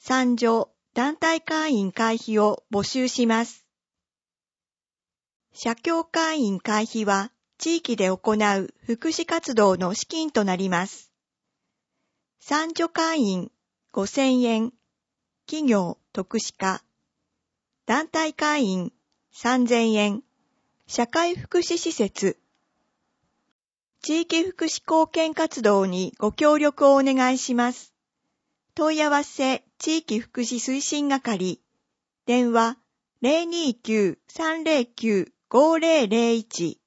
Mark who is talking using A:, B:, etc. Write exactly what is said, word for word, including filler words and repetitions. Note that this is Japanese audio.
A: 参上団体会員会費を募集します。社協会員会費は地域で行う福祉活動の資金となります。参助会員ごせんえん、企業徳祉課、団体会員さんぜんえん、社会福祉施設、地域福祉貢献活動にご協力をお願いします。問い合わせ地域福祉推進係、電話 ゼロにーきゅうさんゼロきゅうごゼロゼロいち